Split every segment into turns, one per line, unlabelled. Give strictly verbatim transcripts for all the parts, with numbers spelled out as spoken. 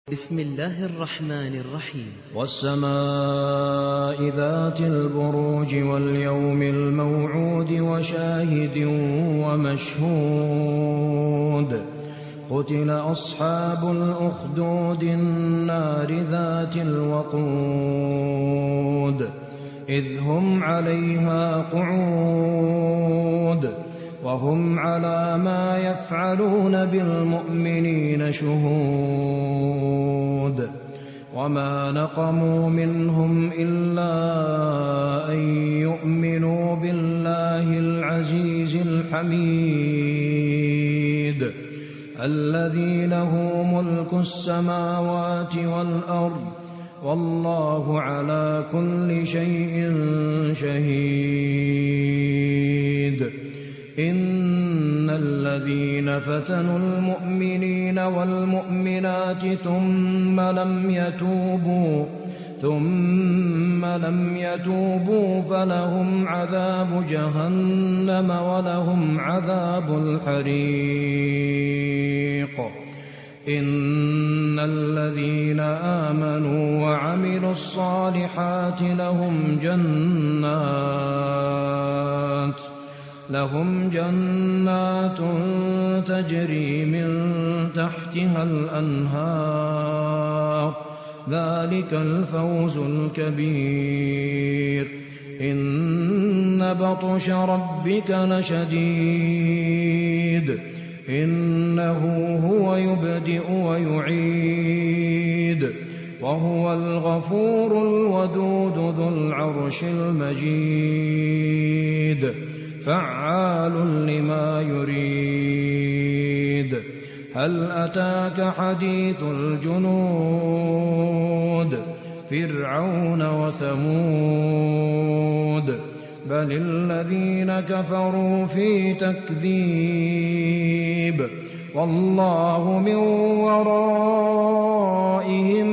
بسم الله الرحمن الرحيم.
والسماء ذات البروج واليوم الموعود وشاهد ومشهود قتل أصحاب الأخدود النار ذات الوقود إذ هم عليها قعود وهم على ما يفعلون بالمؤمنين شهود وما نقموا منهم إلا أن يؤمنوا بالله العزيز الحميد الذي له ملك السماوات والأرض والله على كل شيء شهيد. إن الذين فتنوا المؤمنين والمؤمنات ثم لم يتوبوا ثم لم يتوبوا فلهم عذاب جهنم ولهم عذاب الحريق. إن الذين آمنوا وعملوا الصالحات لهم جنات لهم جنات تجري من تحتها الأنهار ذلك الفوز الكبير. إن بطش ربك لشديد إنه هو يبدئ ويعيد وهو الغفور الودود ذو العرش المجيد فعال لما يريد. هل أتاك حديث الجنود فرعون وثمود بل الذين كفروا في تكذيب والله من ورائهم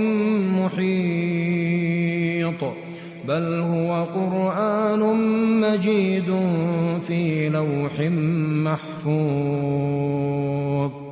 محيط بل هو قرآن مجيد في لوح محفوظ.